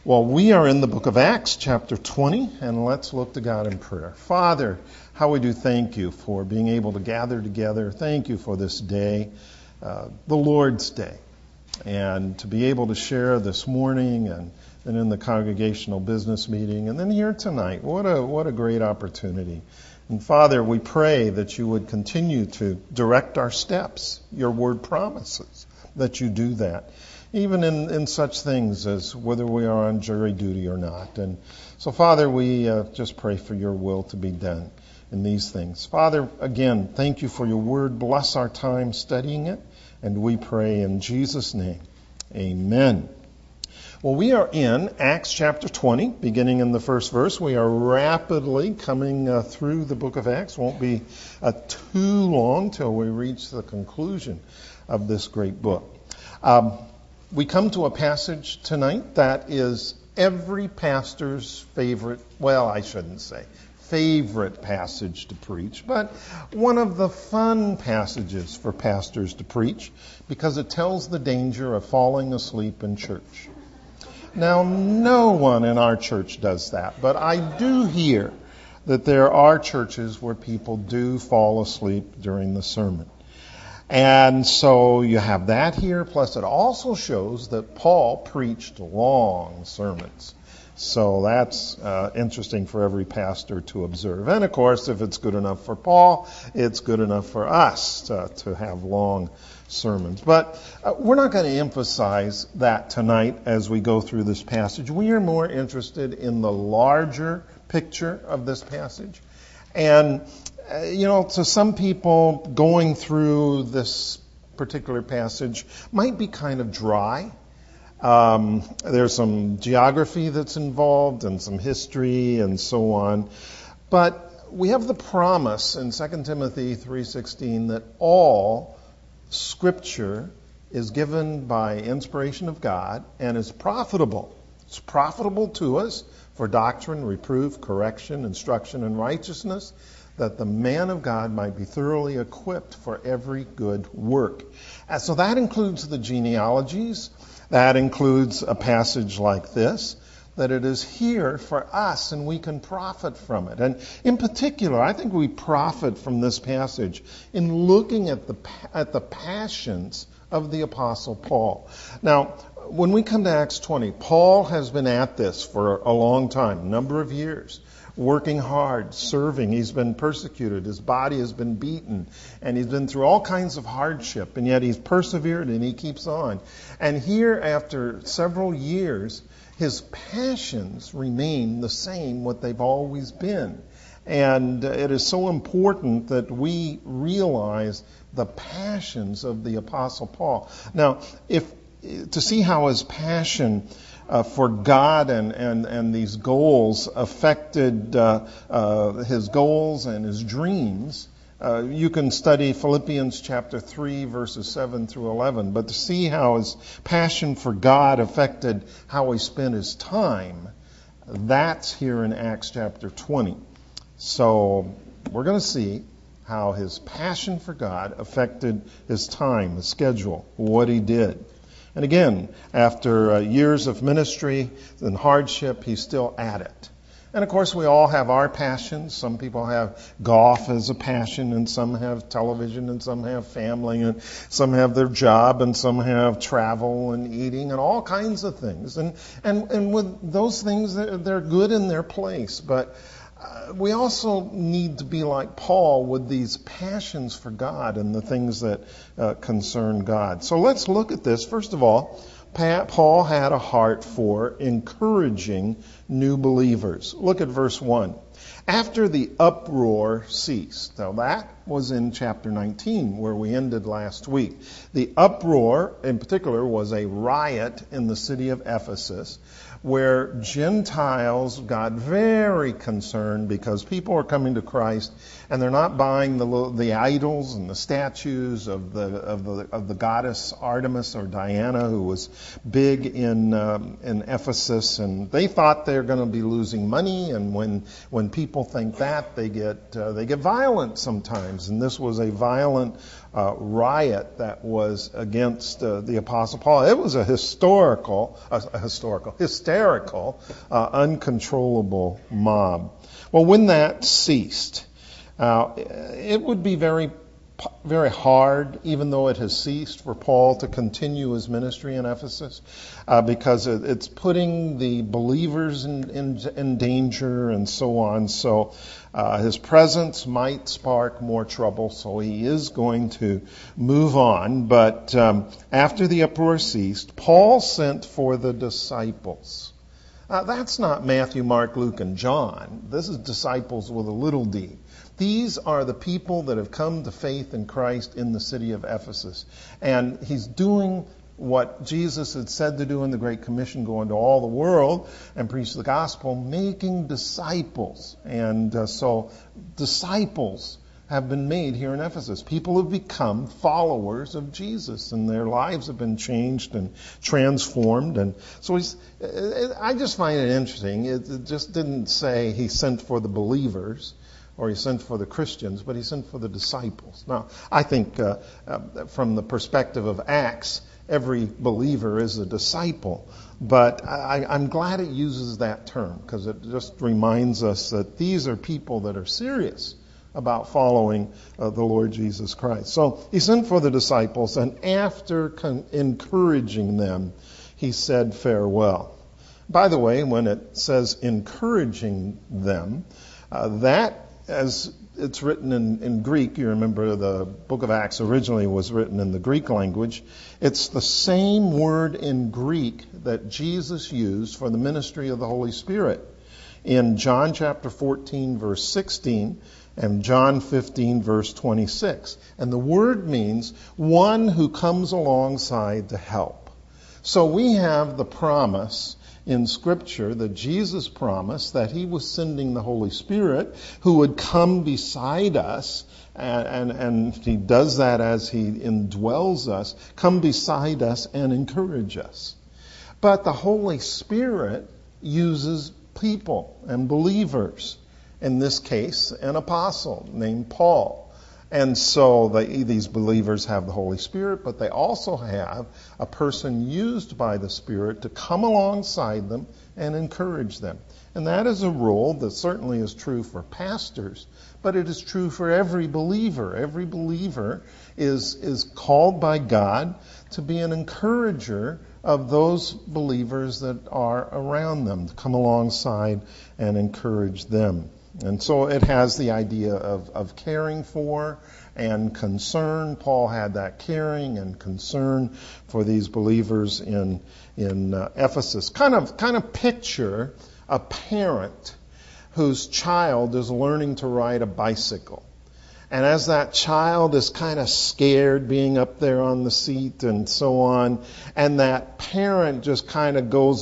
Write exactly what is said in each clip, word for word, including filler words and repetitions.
Well, we are in the book of Acts, chapter twenty, and let's look to God in prayer. Father, how we do thank you for being able to gather together. Thank you for this day, uh, the Lord's Day, and to be able to share this morning and then in the congregational business meeting, and then here tonight. What a what a great opportunity. And Father, we pray that you would continue to direct our steps. Your word promises that you do that, even in, in such things as whether we are on jury duty or not. And so, Father, we uh, just pray for your will to be done in these things. Father, again, thank you for your word. Bless our time studying it, and we pray in Jesus' name. Amen. Well, we are in Acts chapter twenty, beginning in the first verse. We are rapidly coming uh, through the book of Acts. Won't be uh, too long till we reach the conclusion of this great book. Um, we come to a passage tonight that is every pastor's favorite, well, I shouldn't say favorite passage to preach, but one of the fun passages for pastors to preach because it tells the danger of falling asleep in church. Now, no one in our church does that, but I do hear that there are churches where people do fall asleep during the sermon. And so you have that here, plus it also shows that Paul preached long sermons. So that's uh, interesting for every pastor to observe. And of course, if it's good enough for Paul, it's good enough for us to, to have long sermons. But uh, we're not going to emphasize that tonight as we go through this passage. We are more interested in the larger picture of this passage. And, uh, you know, to some people, going through this particular passage might be kind of dry. Um, there's some geography that's involved and some history and so on. But we have the promise in Second Timothy three sixteen that all Scripture is given by inspiration of God and is profitable. It's profitable to us for doctrine, reproof, correction, instruction, and righteousness, that the man of God might be thoroughly equipped for every good work. And so that includes the genealogies. That includes a passage like this, that it is here for us and we can profit from it. And in particular, I think we profit from this passage in looking at the at the passions of the Apostle Paul. Now, when we come to Acts twenty, Paul has been at this for a long time, a number of years, working hard, serving. He's been persecuted. His body has been beaten. And he's been through all kinds of hardship. And yet he's persevered and he keeps on. And here, after several years, his passions remain the same, what they've always been. And it is so important that we realize the passions of the Apostle Paul. Now, if to see how his passion Uh, for God and, and, and these goals affected uh, uh, his goals and his dreams, uh, you can study Philippians chapter three, verses seven through eleven. But to see how his passion for God affected how he spent his time, that's here in Acts chapter twenty. So we're going to see how his passion for God affected his time, his schedule, what he did. And again, after uh, years of ministry and hardship, he's still at it. And of course, we all have our passions. Some people have golf as a passion, and some have television, and some have family, and some have their job, and some have travel and eating, and all kinds of things. And and, and with those things, they're, they're good in their place. But Uh, we also need to be like Paul with these passions for God and the things that uh, concern God. So let's look at this. First of all, Paul had a heart for encouraging new believers. Look at verse one. After the uproar ceased. Now that was in chapter nineteen where we ended last week. The uproar in particular was a riot in the city of Ephesus, where Gentiles got very concerned because people are coming to Christ and they're not buying the the idols and the statues of the of the of the goddess Artemis or Diana, who was big in um, in Ephesus, and they thought they're going to be losing money. And when when when people think that, they get uh, they get violent sometimes. And this was a violent uh, riot that was against uh, the Apostle Paul. It was a historical, uh, a historical, hysterical, uh, uncontrollable mob. Well, when that ceased, uh, it would be very very hard, even though it has ceased, for Paul to continue his ministry in Ephesus, uh, because it, it's putting the believers in, in, in danger and so on. So uh, his presence might spark more trouble, so he is going to move on. But um, after the uproar ceased, Paul sent for the disciples. Uh, that's not Matthew, Mark, Luke, and John. This is disciples with a little d. These are the people that have come to faith in Christ in the city of Ephesus. And he's doing what Jesus had said to do in the Great Commission, go into all the world and preach the gospel, making disciples. And uh, so disciples have been made here in Ephesus. People have become followers of Jesus, and their lives have been changed and transformed. And so he's, I just find it interesting. It just didn't say he sent for the believers, or he sent for the Christians, but he sent for the disciples. Now, I think uh, uh, from the perspective of Acts, every believer is a disciple. But I, I'm glad it uses that term, because it just reminds us that these are people that are serious about following uh, the Lord Jesus Christ. So he sent for the disciples, and after con- encouraging them, he said farewell. By the way, when it says encouraging them, uh, that as it's written in, in Greek, you remember the book of Acts originally was written in the Greek language. It's the same word in Greek that Jesus used for the ministry of the Holy Spirit in John chapter fourteen, verse sixteen, and John fifteen, verse twenty-six. And the word means one who comes alongside to help. So we have the promise in Scripture that Jesus promised that he was sending the Holy Spirit who would come beside us, and, and, and he does that as he indwells us, come beside us and encourage us. But the Holy Spirit uses people and believers, in this case an apostle named Paul. And so they, these believers have the Holy Spirit, but they also have a person used by the Spirit to come alongside them and encourage them. And that is a role that certainly is true for pastors, but it is true for every believer. Every believer is, is called by God to be an encourager of those believers that are around them, to come alongside and encourage them. And so it has the idea of, of caring for and concern. Paul had that caring and concern for these believers in in uh, Ephesus. Kind of kind of picture a parent whose child is learning to ride a bicycle. And as that child is kind of scared being up there on the seat and so on, and that parent just kind of goes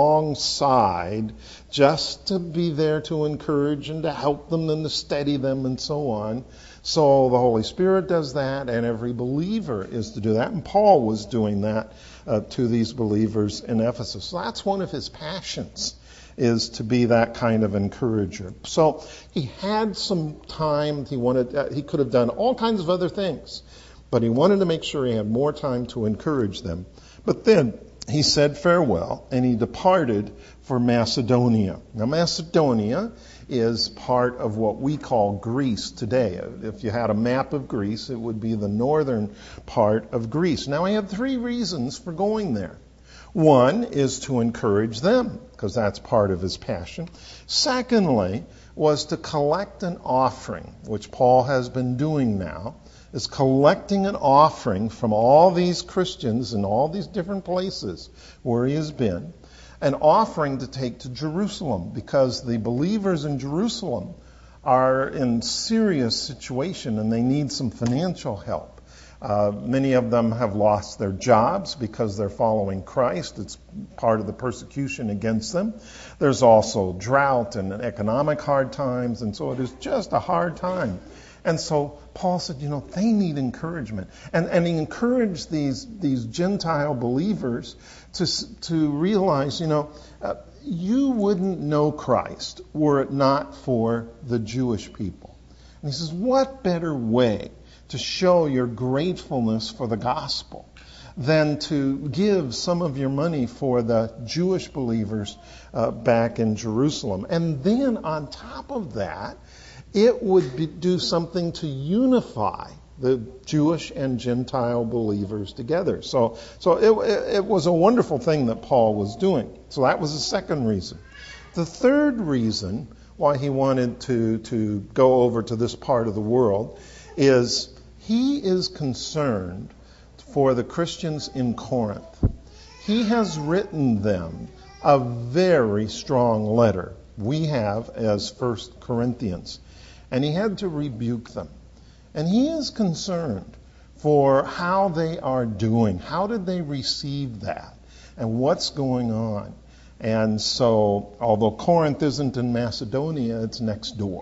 alongside just to be there to encourage and to help them and to steady them and so on. So the Holy Spirit does that, and every believer is to do that. And Paul was doing that uh, to these believers in Ephesus. So that's one of his passions, is to be that kind of encourager. So he had some time. He wanted. Uh, he could have done all kinds of other things, but he wanted to make sure he had more time to encourage them. But then he said farewell, and he departed for Macedonia. Now, Macedonia is part of what we call Greece today. If you had a map of Greece, it would be the northern part of Greece. Now, he had three reasons for going there. One is to encourage them, because that's part of his passion. Secondly, was to collect an offering, which Paul has been doing now, is collecting an offering from all these Christians in all these different places where he has been, an offering to take to Jerusalem, because the believers in Jerusalem are in serious situation and they need some financial help. Uh, many of them have lost their jobs because they're following Christ. It's part of the persecution against them. There's also drought and economic hard times, and so it is just a hard time. And so Paul said, you know, they need encouragement. And, and he encouraged these, these Gentile believers to, to realize, you know, uh, you wouldn't know Christ were it not for the Jewish people. And he says, what better way to show your gratefulness for the gospel than to give some of your money for the Jewish believers uh, back in Jerusalem. And then on top of that, it would be, do something to unify the Jewish and Gentile believers together. So, so it, it was a wonderful thing that Paul was doing. So that was the second reason. The third reason why he wanted to, to go over to this part of the world is he is concerned for the Christians in Corinth. He has written them a very strong letter. We have as First Corinthians. And he had to rebuke them. And he is concerned for how they are doing. How did they receive that? And what's going on? And so, although Corinth isn't in Macedonia, it's next door.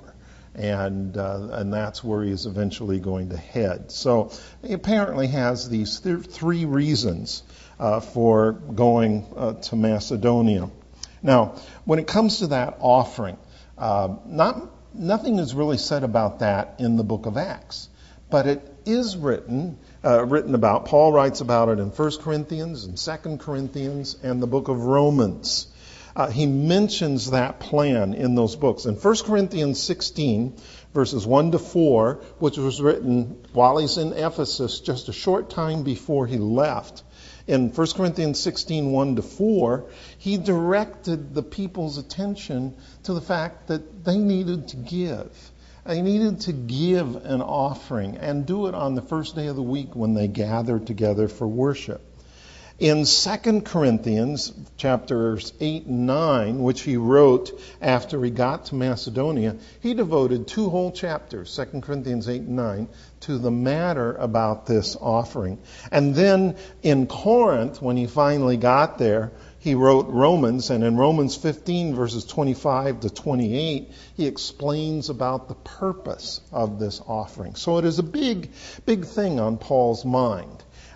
And uh, and that's where he is eventually going to head. So he apparently has these th- three reasons uh, for going uh, to Macedonia. Now, when it comes to that offering, uh, not nothing is really said about that in the book of Acts, but it is written uh, written about. Paul writes about it in First Corinthians and Second Corinthians and the book of Romans. Uh, he mentions that plan in those books. In First Corinthians sixteen, verses one to four, which was written while he's in Ephesus just a short time before he left, in First Corinthians sixteen, one to four, he directed the people's attention to the fact that they needed to give. They needed to give an offering and do it on the first day of the week when they gathered together for worship. In Second Corinthians chapters eight and nine, which he wrote after he got to Macedonia, he devoted two whole chapters, Second Corinthians eight and nine, to the matter about this offering. And then in Corinth, when he finally got there, he wrote Romans, and in Romans fifteen, verses twenty-five to twenty-eight, he explains about the purpose of this offering. So it is a big, big thing on Paul's mind.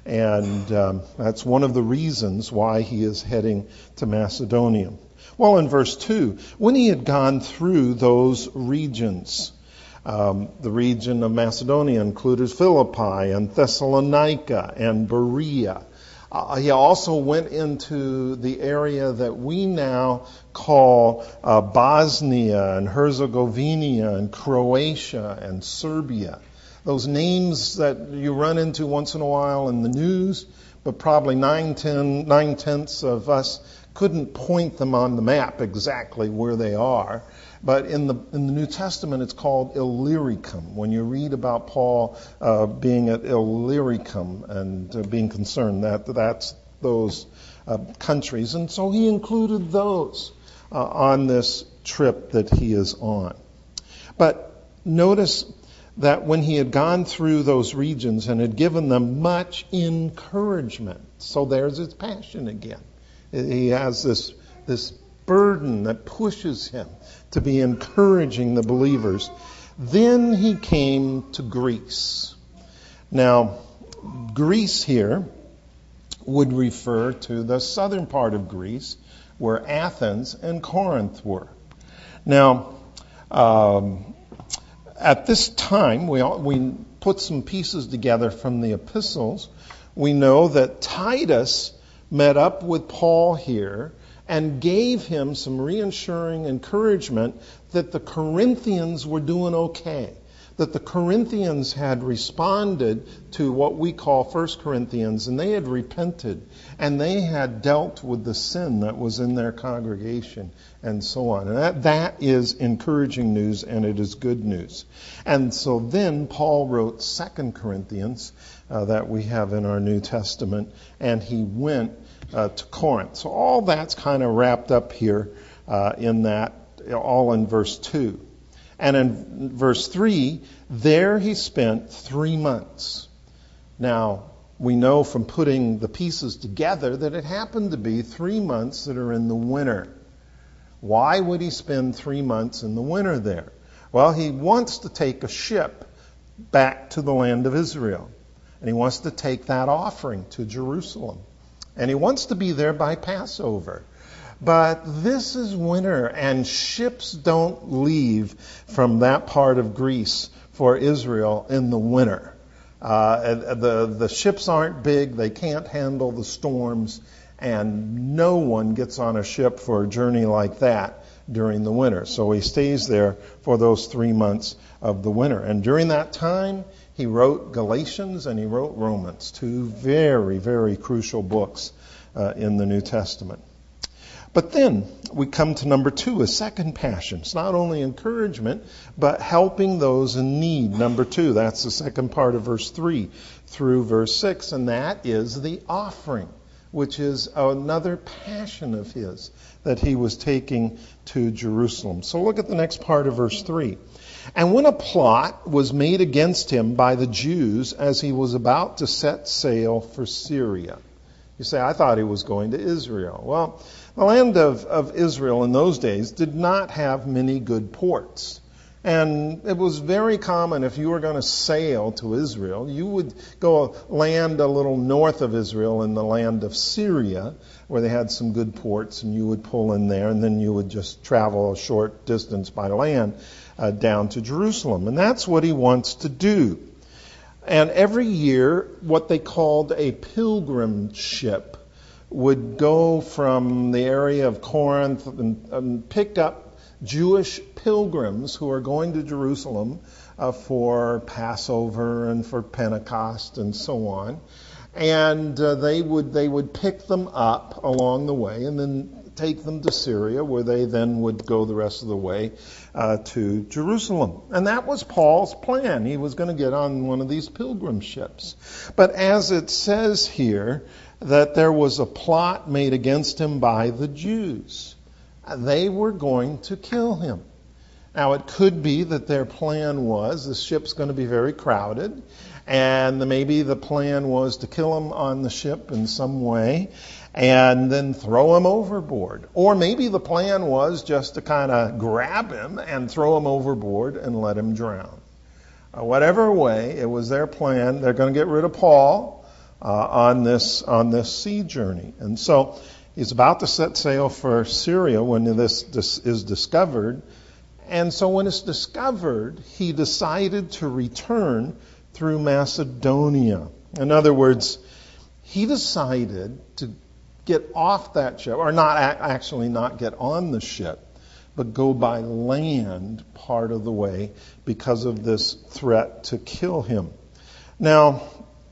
And um, that's one of the reasons why he is heading to Macedonia. Well, in verse two, when he had gone through those regions, um, the region of Macedonia included Philippi and Thessalonica and Berea. Uh, he also went into the area that we now call uh, Bosnia and Herzegovina and Croatia and Serbia. Those names that you run into once in a while in the news, but probably nine, ten, nine tenths of us couldn't point them on the map exactly where they are. But in the in the New Testament, it's called Illyricum. When you read about Paul uh, being at Illyricum and uh, being concerned, that that's those uh, countries, and so he included those uh, on this trip that he is on. But notice that when he had gone through those regions and had given them much encouragement, so there's his passion again. He has this this burden that pushes him to be encouraging the believers. Then he came to Greece. Now, Greece here would refer to the southern part of Greece, where Athens and Corinth were. Now, um, at this time, we all, we put some pieces together from the epistles. We know that Titus met up with Paul here and gave him some reassuring encouragement that the Corinthians were doing okay, that the Corinthians had responded to what we call First Corinthians, and they had repented, and they had dealt with the sin that was in their congregation, and so on. And that, that is encouraging news, and it is good news. And so then Paul wrote Second Corinthians uh, that we have in our New Testament, and he went uh, to Corinth. So all that's kind of wrapped up here uh, in that, all in verse two. And in verse three, there he spent three months. Now, we know from putting the pieces together that it happened to be three months that are in the winter. Why would he spend three months in the winter there? Well, he wants to take a ship back to the land of Israel. And he wants to take that offering to Jerusalem. And he wants to be there by Passover. But this is winter, and ships don't leave from that part of Greece for Israel in the winter. Uh, the, the ships aren't big, they can't handle the storms, and no one gets on a ship for a journey like that during the winter. So he stays there for those three months of the winter. And during that time, he wrote Galatians and he wrote Romans, two very, very crucial books uh, in the New Testament. But then we come to number two, a second passion. It's not only encouragement, but helping those in need. Number two, that's the second part of verse three through verse six, and that is the offering, which is another passion of his that he was taking to Jerusalem. So look at the next part of verse three. And when a plot was made against him by the Jews as he was about to set sail for Syria. You say, I thought he was going to Israel. Well, the land of, of Israel in those days did not have many good ports. And it was very common if you were going to sail to Israel, you would go land a little north of Israel in the land of Syria, where they had some good ports, and you would pull in there, and then you would just travel a short distance by land uh, down to Jerusalem. And that's what he wants to do. And every year, what they called a pilgrim ship would go from the area of Corinth and, and pick up Jewish pilgrims who are going to Jerusalem uh, for Passover and for Pentecost and so on. And uh, they would they would pick them up along the way and then take them to Syria, where they then would go the rest of the way uh, to Jerusalem. And that was Paul's plan. He was going to get on one of these pilgrim ships. But as it says here, that there was a plot made against him by the Jews. They were going to kill him. Now, it could be that their plan was, the ship's going to be very crowded, and maybe the plan was to kill him on the ship in some way, and then throw him overboard. Or maybe the plan was just to kind of grab him and throw him overboard and let him drown. Uh, whatever way, it was their plan. They're going to get rid of Paul uh, on this on this sea journey. And so he's about to set sail for Syria when this, this is discovered. And so when it's discovered, he decided to return through Macedonia. In other words, he decided to get off that ship, or not actually not get on the ship, but go by land part of the way because of this threat to kill him. Now,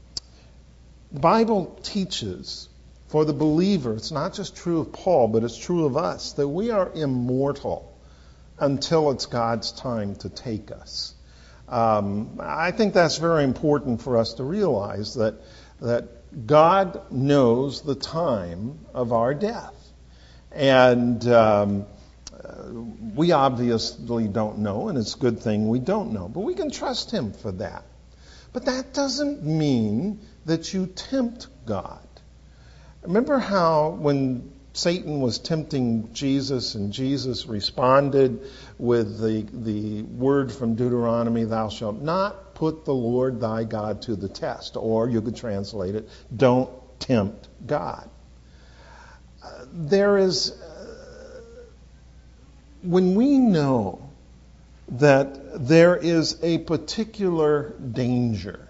the Bible teaches for the believer, it's not just true of Paul, but it's true of us, that we are immortal until it's God's time to take us. Um, I think that's very important for us to realize that that God knows the time of our death. And um, we obviously don't know, and it's a good thing we don't know. But we can trust Him for that. But that doesn't mean that you tempt God. Remember how when Satan was tempting Jesus and Jesus responded with the, the word from Deuteronomy, thou shalt not put the Lord thy God to the test. Or you could translate it, don't tempt God. Uh, there is, uh, when we know that there is a particular danger,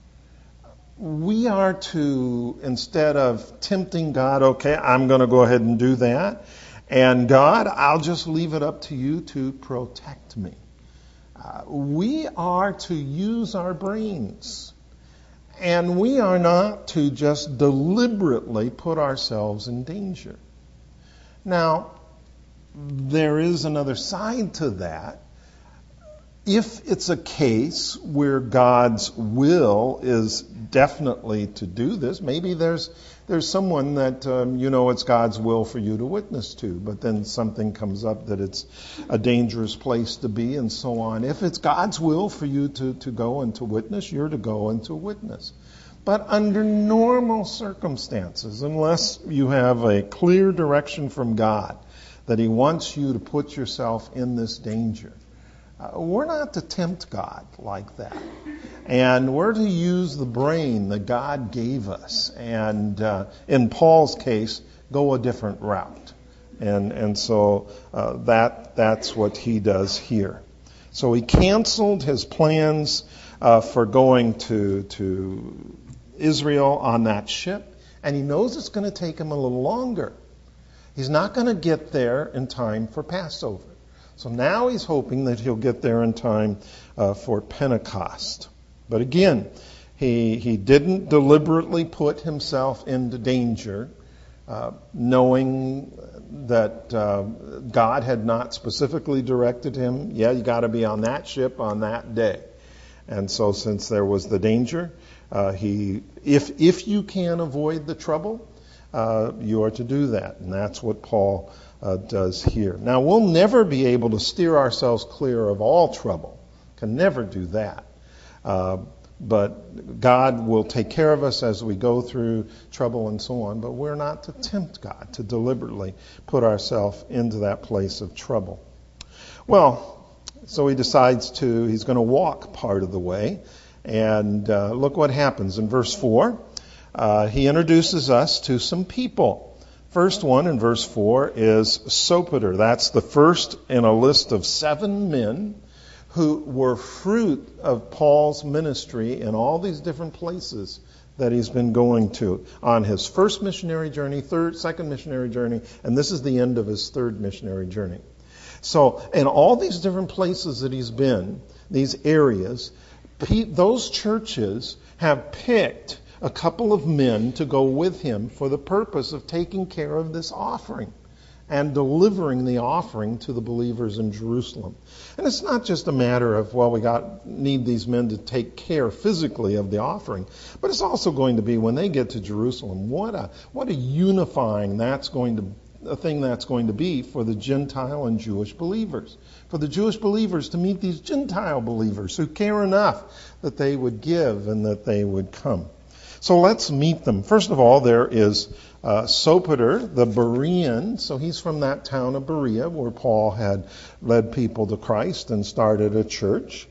we are to, instead of tempting God, okay, I'm going to go ahead and do that, and God, I'll just leave it up to you to protect me. Uh, we are to use our brains, and we are not to just deliberately put ourselves in danger. Now, there is another side to that. If it's a case where God's will is definitely to do this, maybe there's there's someone that um, you know it's God's will for you to witness to, but then something comes up that it's a dangerous place to be and so on. If it's God's will for you to, to go and to witness, you're to go and to witness. But under normal circumstances, unless you have a clear direction from God that He wants you to put yourself in this danger, Uh, we're not to tempt God like that. And we're to use the brain that God gave us. And uh, in Paul's case, go a different route. And and so uh, that that's what he does here. So he canceled his plans uh, for going to to Israel on that ship. And he knows it's going to take him a little longer. He's not going to get there in time for Passover. So now he's hoping that he'll get there in time uh, for Pentecost. But again, he he didn't deliberately put himself into danger, uh, knowing that uh, God had not specifically directed him. Yeah, you got to be on that ship on that day. And so since there was the danger, uh, he if if you can avoid the trouble, uh, you are to do that. And that's what Paul uh, does here. Now, we'll never be able to steer ourselves clear of all trouble. Can never do that. Uh, but God will take care of us as we go through trouble and so on. But we're not to tempt God, to deliberately put ourselves into that place of trouble. Well, so he decides to, he's going to walk part of the way. And uh, look what happens in verse four. Uh, he introduces us to some people. First one in verse four is Sopater. That's the first in a list of seven men who were fruit of Paul's ministry in all these different places that he's been going to on his first missionary journey, third, second missionary journey, and this is the end of his third missionary journey. So in all these different places that he's been, these areas, those churches have picked a couple of men to go with him for the purpose of taking care of this offering and delivering the offering to the believers in Jerusalem. And it's not just a matter of, well, we got need these men to take care physically of the offering, but it's also going to be when they get to Jerusalem, what a what a unifying that's going to a thing that's going to be for the Gentile and Jewish believers. For the Jewish believers to meet these Gentile believers who care enough that they would give and that they would come. So let's meet them. First of all, there is uh, Sopater, the Berean. So he's from that town of Berea where Paul had led people to Christ and started a church.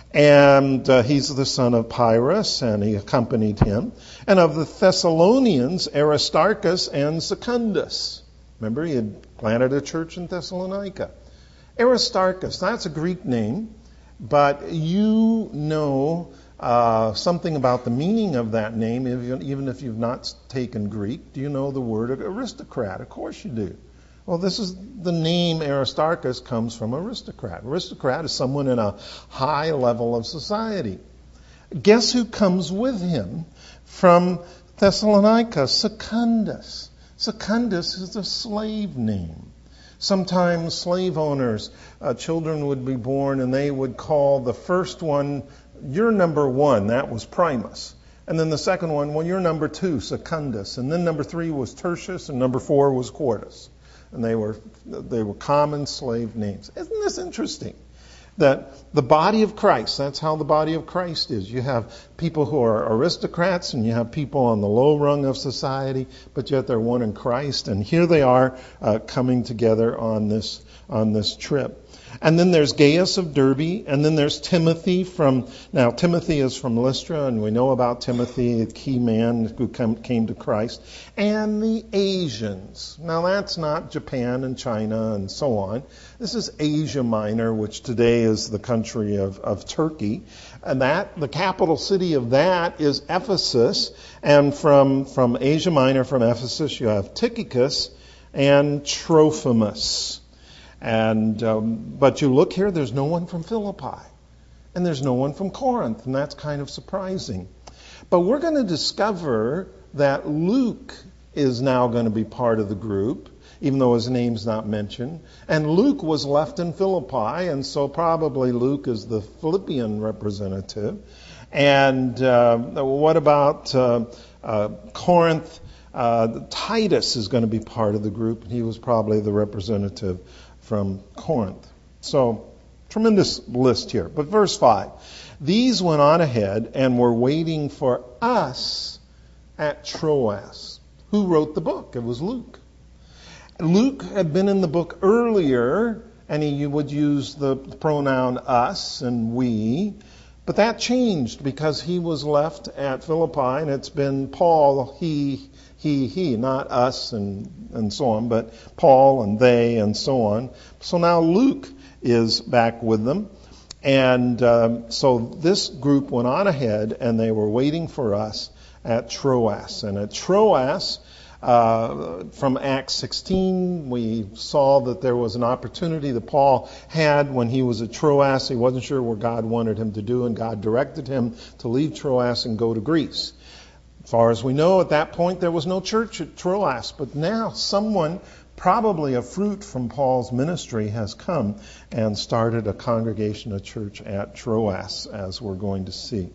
And uh, he's the son of Pyrrhus, and he accompanied him. And of the Thessalonians, Aristarchus and Secundus. Remember, he had planted a church in Thessalonica. Aristarchus, that's a Greek name, but you know uh, something about the meaning of that name, even if you've not taken Greek. Do you know the word aristocrat? Of course you do. Well, this is the name Aristarchus comes from aristocrat. Aristocrat is someone in a high level of society. Guess who comes with him from Thessalonica? Secundus. Secundus is a slave name. Sometimes slave owners, uh, children would be born and they would call the first one, you're number one, that was Primus. And then the second one, well, you're number two, Secundus. And then number three was Tertius, and number four was Quartus. And they were they were common slave names. Isn't this interesting? That the body of Christ, that's how the body of Christ is. You have people who are aristocrats and you have people on the low rung of society, but yet they're one in Christ. And here they are uh, coming together on this on this trip. And then there's Gaius of Derbe, and then there's Timothy from, now Timothy is from Lystra, and we know about Timothy, a key man who come, came to Christ, and the Asians. Now that's not Japan and China and so on. This is Asia Minor, which today is the country of, of Turkey. And that, the capital city of that is Ephesus, and from, from Asia Minor, from Ephesus, you have Tychicus and Trophimus. And um, but you look here, there's no one from Philippi. And there's no one from Corinth. And that's kind of surprising. But we're going to discover that Luke is now going to be part of the group, even though his name's not mentioned. And Luke was left in Philippi, and so probably Luke is the Philippian representative. And uh, what about uh, uh, Corinth? Uh, Titus is going to be part of the group. He was probably the representative from Corinth. So, tremendous list here. But verse five. These went on ahead and were waiting for us at Troas. Who wrote the book? It was Luke. Luke had been in the book earlier and he would use the pronoun us and we. But that changed because he was left at Philippi, and it's been Paul, he, he, he, not us and, and so on, but Paul and they and so on. So now Luke is back with them. And um, so this group went on ahead, and they were waiting for us at Troas. And at Troas, uh, from Acts sixteen, we saw that there was an opportunity that Paul had when he was at Troas. He wasn't sure what God wanted him to do, and God directed him to leave Troas and go to Greece. As far as we know, at that point, there was no church at Troas. But now someone, probably a fruit from Paul's ministry, has come and started a congregation, a church at Troas, as we're going to see.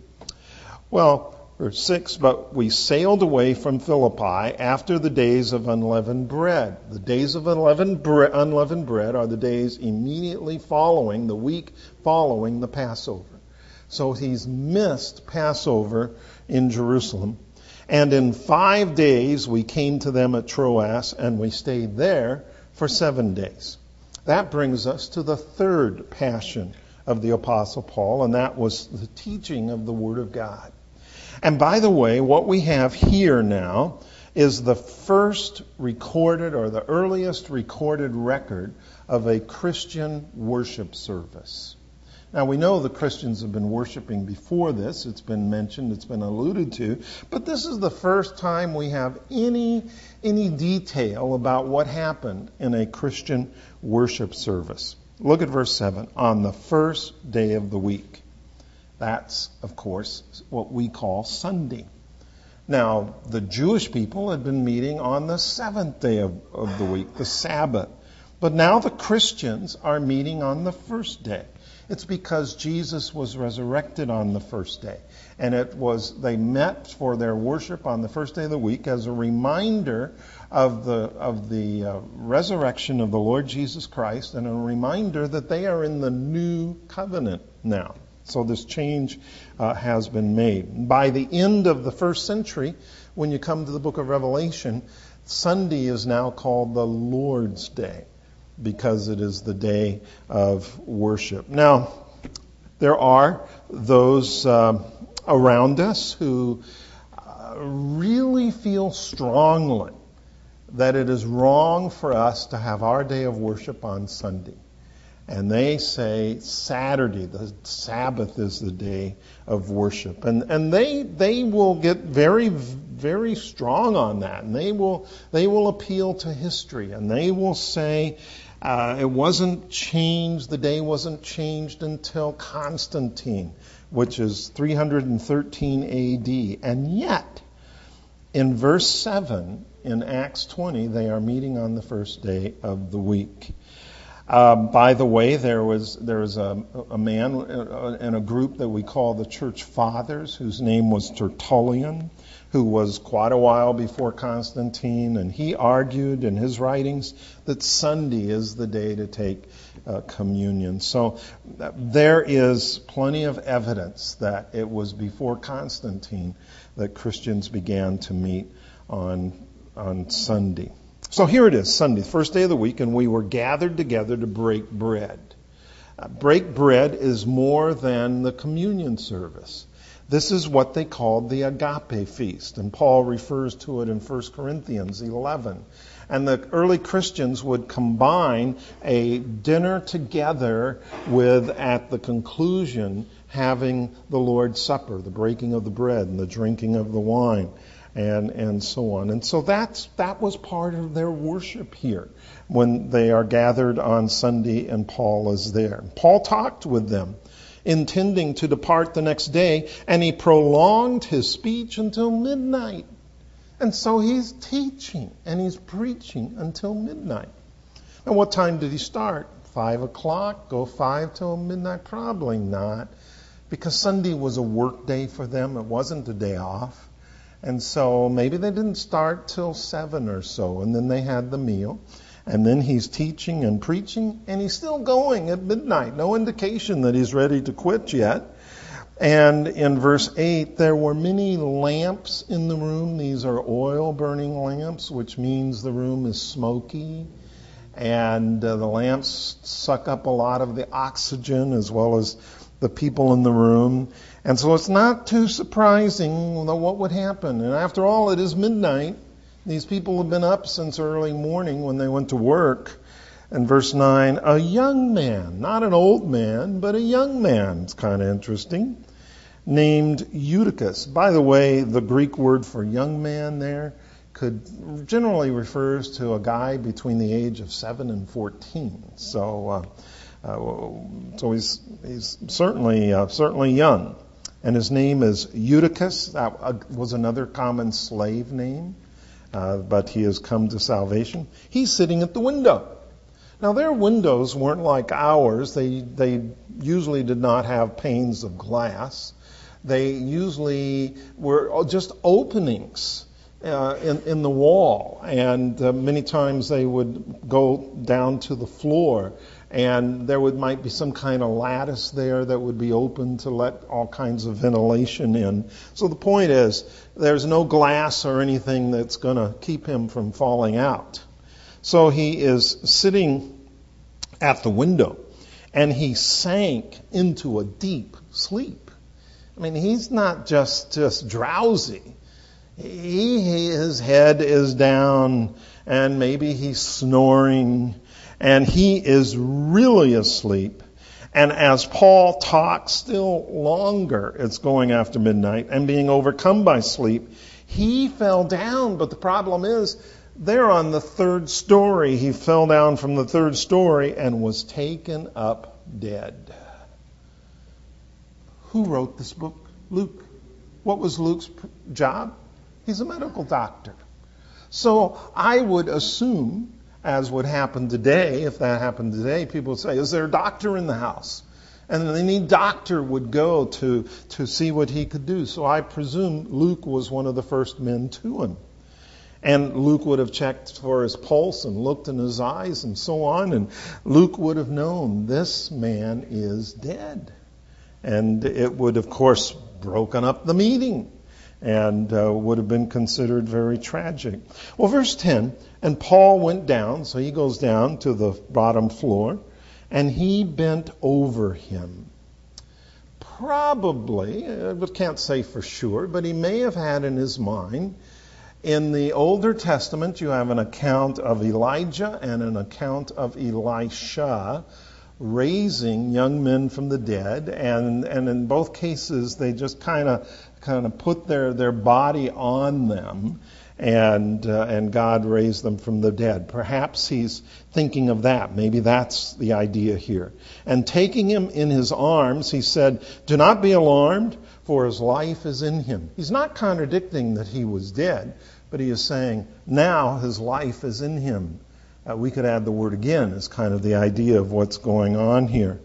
Well, verse six, but we sailed away from Philippi after the days of unleavened bread. The days of unleavened, bre- unleavened bread are the days immediately following, the week following the Passover. So he's missed Passover in Jerusalem. And in five days we came to them at Troas, and we stayed there for seven days. That brings us to the third passion of the Apostle Paul, and that was the teaching of the Word of God. And by the way, what we have here now is the first recorded, or the earliest recorded record of a Christian worship service. Now, we know the Christians have been worshiping before this. It's been mentioned, it's been alluded to. But this is the first time we have any, any detail about what happened in a Christian worship service. Look at verse seven. On the first day of the week. That's, of course, what we call Sunday. Now, the Jewish people had been meeting on the seventh day of, of the week, the Sabbath. But now the Christians are meeting on the first day. It's because Jesus was resurrected on the first day. And it was, they met for their worship on the first day of the week as a reminder of the, of the uh, resurrection of the Lord Jesus Christ, and a reminder that they are in the new covenant now. So this change uh, has been made. By the end of the first century, when you come to the book of Revelation, Sunday is now called the Lord's Day, because it is the day of worship. Now, there are those uh, around us who uh, really feel strongly that it is wrong for us to have our day of worship on Sunday. And they say Saturday, the Sabbath, is the day of worship. And and they they will get very, very strong on that. And they will they will appeal to history. And they will say uh, it wasn't changed, the day wasn't changed until Constantine, which is three hundred thirteen A D. And yet, in verse seven, in Acts twenty, they are meeting on the first day of the week. Uh, by the way, there was there was a, a man in a group that we call the Church Fathers, whose name was Tertullian, who was quite a while before Constantine, and he argued in his writings that Sunday is the day to take uh, communion. So uh, there is plenty of evidence that it was before Constantine that Christians began to meet on on Sunday. So here it is, Sunday, first day of the week, and we were gathered together to break bread. Uh, break bread is more than the communion service. This is what they called the agape feast, and Paul refers to it in First Corinthians eleven. And the early Christians would combine a dinner together with, at the conclusion, having the Lord's Supper, the breaking of the bread and the drinking of the wine. And, and so on. And so that's, that was part of their worship here when they are gathered on Sunday and Paul is there. Paul talked with them, intending to depart the next day, and he prolonged his speech until midnight. And so he's teaching and he's preaching until midnight. And what time did he start? Five o'clock? Go five till midnight? Probably not, because Sunday was a work day for them. It wasn't a day off. And so maybe they didn't start till seven or so, and then they had the meal. And then he's teaching and preaching, and he's still going at midnight. No indication that he's ready to quit yet. And in verse eight, there were many lamps in the room. These are oil-burning lamps, which means the room is smoky. and uh, the lamps suck up a lot of the oxygen as well as the people in the room. And so it's not too surprising what would happen. And after all, it is midnight. These people have been up since early morning when they went to work. And verse nine, a young man, not an old man, but a young man, it's kind of interesting, named Eutychus. By the way, the Greek word for young man there could generally refers to a guy between the age of seven and fourteen. So, uh, uh, so he's he's certainly uh, certainly young, and his name is Eutychus. That uh, was another common slave name, uh, but he has come to salvation. He's sitting at the window. Now, their windows weren't like ours. They they usually did not have panes of glass. They usually were just openings uh, in, in the wall. And uh, many times they would go down to the floor, and there would might be some kind of lattice there that would be open to let all kinds of ventilation in. So the point is, there's no glass or anything that's going to keep him from falling out. So he is sitting at the window, and he sank into a deep sleep. I mean, he's not just, just drowsy. He, his head is down, and maybe he's snoring, and he is really asleep. And as Paul talks still longer, it's going after midnight, and being overcome by sleep, he fell down. But the problem is, they're on the third story. He fell down from the third story and was taken up dead. Who wrote this book? Luke. What was Luke's job? He's a medical doctor. So I would assume, as would happen today, if that happened today, people would say, is there a doctor in the house? And any doctor would go to, to see what he could do. So I presume Luke was one of the first men to him. And Luke would have checked for his pulse and looked in his eyes and so on. And Luke would have known this man is dead. And it would, of course, broken up the meeting and uh, would have been considered very tragic. Well, verse ten, and Paul went down, so he goes down to the bottom floor, and he bent over him. Probably, I can't say for sure, but he may have had in his mind, in the Older Testament, you have an account of Elijah and an account of Elisha raising young men from the dead, and and in both cases they just kind of kind of put their, their body on them, and uh, and God raised them from the dead. Perhaps he's thinking of that. Maybe that's the idea here. And taking him in his arms, he said, "Do not be alarmed, for his life is in him." He's not contradicting that he was dead, but he is saying now his life is in him. Uh, we could add the word again as kind of the idea of what's going on here.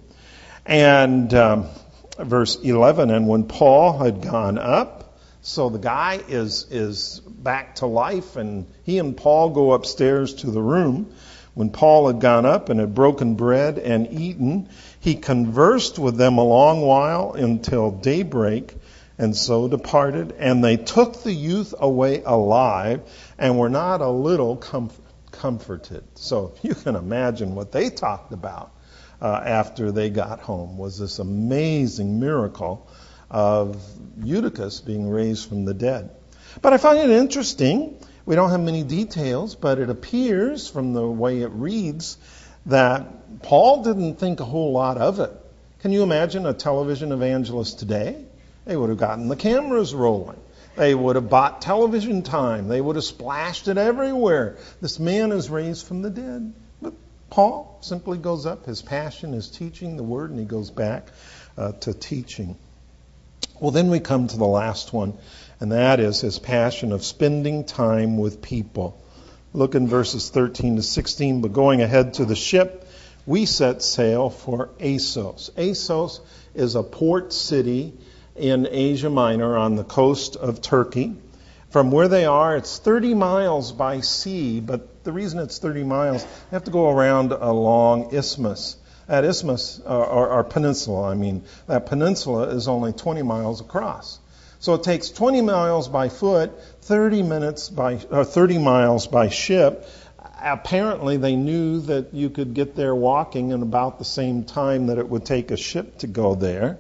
And um, verse eleven, and when Paul had gone up, so the guy is is back to life, and he and Paul go upstairs to the room. When Paul had gone up and had broken bread and eaten, he conversed with them a long while until daybreak, and so departed. And they took the youth away alive, and were not a little comf- comforted. So you can imagine what they talked about uh, after they got home, was this amazing miracle of Eutychus being raised from the dead. But I find it interesting. We don't have many details, but it appears from the way it reads that Paul didn't think a whole lot of it. Can you imagine a television evangelist today? They would have gotten the cameras rolling. They would have bought television time. They would have splashed it everywhere. This man is raised from the dead. But Paul simply goes up. His passion is teaching the word, and he goes back uh, to teaching. Well, then we come to the last one, and that is his passion of spending time with people. Look in verses thirteen to sixteen. But going ahead to the ship, we set sail for Assos. Assos is a port city in Asia Minor on the coast of Turkey. From where they are, it's thirty miles by sea, but the reason it's thirty miles, you have to go around a long isthmus. That isthmus, uh, or, or peninsula, I mean, that peninsula is only twenty miles across. So it takes twenty miles by foot, thirty minutes by, or thirty miles by ship, apparently they knew that you could get there walking in about the same time that it would take a ship to go there.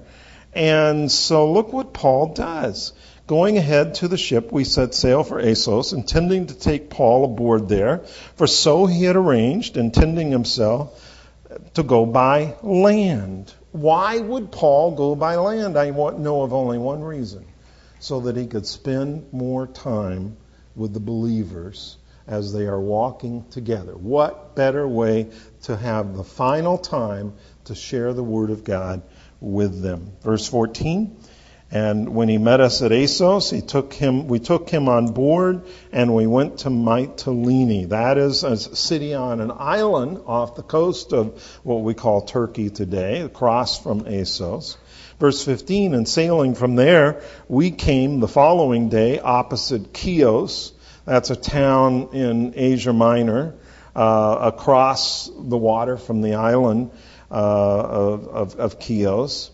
And so look what Paul does. Going ahead to the ship, we set sail for Assos, intending to take Paul aboard there, for so he had arranged, intending himself to go by land. Why would Paul go by land? I know of only one reason. So that he could spend more time with the believers as they are walking together. What better way to have the final time to share the Word of God with them? Verse fourteen, and when he met us at Assos, he took him, we took him on board, and we went to Mytilene. That is a city on an island off the coast of what we call Turkey today, across from Assos. Verse fifteen, and sailing from there, we came the following day opposite Chios. That's a town in Asia Minor, uh, across the water from the island uh, of, of, of Chios.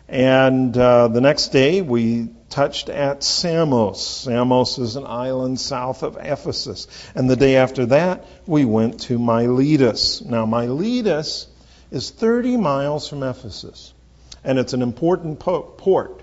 And uh, the next day we touched at Samos. Samos is an island south of Ephesus. And the day after that, we went to Miletus. Now, Miletus is thirty miles from Ephesus, and it's an important po- port.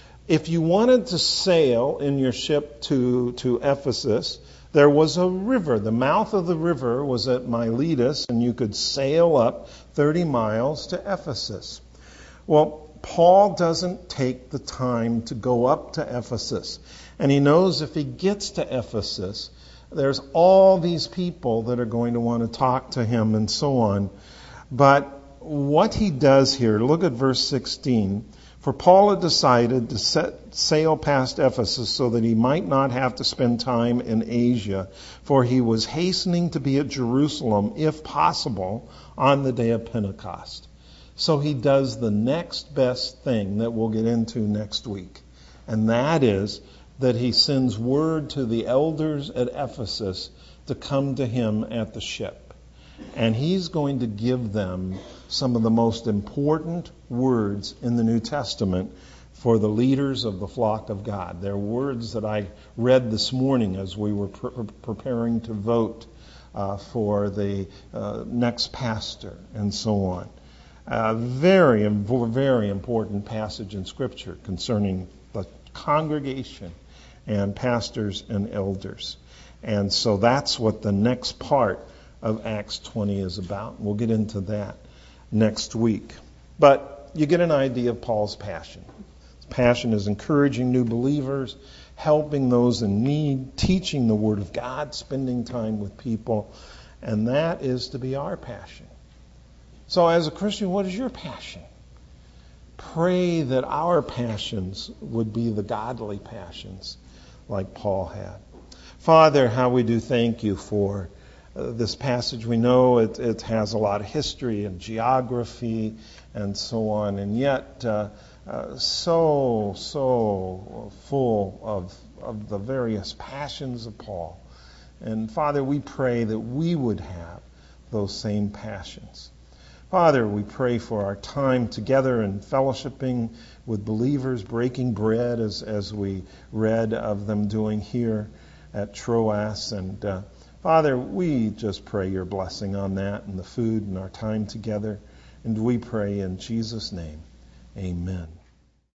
If you wanted to sail in your ship to, to Ephesus, there was a river. The mouth of the river was at Miletus, and you could sail up thirty miles to Ephesus. Well, Paul doesn't take the time to go up to Ephesus. And he knows if he gets to Ephesus, there's all these people that are going to want to talk to him and so on. But what he does here, look at verse sixteen. For Paul had decided to set sail past Ephesus so that he might not have to spend time in Asia, for he was hastening to be at Jerusalem, if possible, on the day of Pentecost. So he does the next best thing that we'll get into next week. And that is that he sends word to the elders at Ephesus to come to him at the ship. And he's going to give them some of the most important words in the New Testament for the leaders of the flock of God. They're words that I read this morning as we were pre- preparing to vote uh, for the uh, next pastor and so on. A very, very important passage in Scripture concerning the congregation and pastors and elders. And so that's what the next part of Acts twenty is about. We'll get into that next week. But you get an idea of Paul's passion. His passion is encouraging new believers, helping those in need, teaching the Word of God, spending time with people. And that is to be our passion. So as a Christian, what is your passion? Pray that our passions would be the godly passions like Paul had. Father, how we do thank you for uh, this passage. We know it, it has a lot of history and geography and so on, and yet uh, uh, so, so full of, of the various passions of Paul. And Father, we pray that we would have those same passions. Father, we pray for our time together and fellowshipping with believers, breaking bread as, as we read of them doing here at Troas. And uh, Father, we just pray your blessing on that and the food and our time together. And we pray in Jesus' name, amen.